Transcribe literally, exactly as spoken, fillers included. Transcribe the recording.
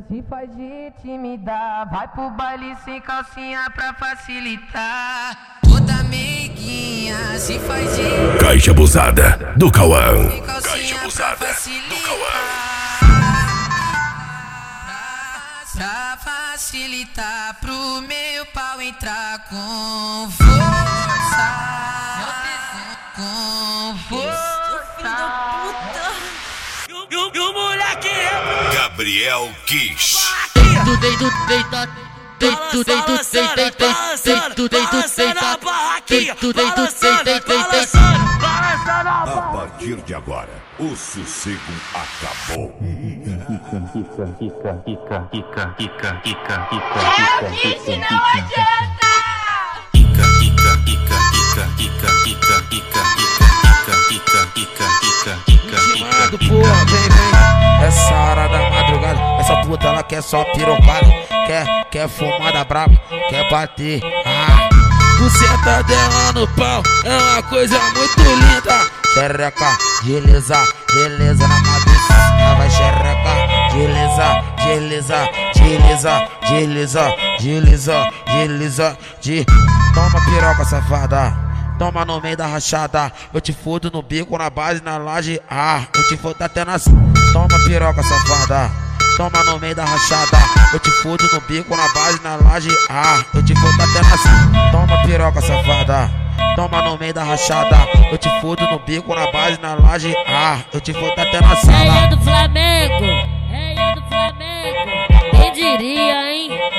se faz de intimidar. Vai pro baile sem calcinha pra facilitar. Toda meiguinha se faz de Caixa Abusada do Cauã. Caixa Abusada do Cauã. Pra facilitar pro meu pau entrar com força, com força. E o, e o moleque é Gabriel Kiss. Tu deito, deita, deito, deito, deita, deito, deito, deita, deito, deito, deita, deita. A partir de agora, o sossego acabou. Eu disse, não adianta! Intimado, porra, vem, vem. Essa hora da madrugada, essa puta ela quer só pirocada. Quer, quer fumada brava, quer bater. Ah, buceta dela no pau é uma coisa muito linda. Xereca, beleza, beleza na cabeça. Vai xereca, beleza, beleza, beleza, beleza, beleza, beleza, de. Toma piroca, safada. Toma no meio da rachada. Eu te fodo no bico, na base, na laje. Ah, eu te fodo até nas. Toma piroca, safada. Toma no meio da rachada. Eu te fodo no bico, na base, na laje. Ah, eu te fodo até nas. Toma piroca, safada. Toma no meio da rachada. Eu te fodo no bico, na base, na laje. Ah, eu te fodo até na sala. Rei do Flamengo, rei do Flamengo. Quem diria, hein?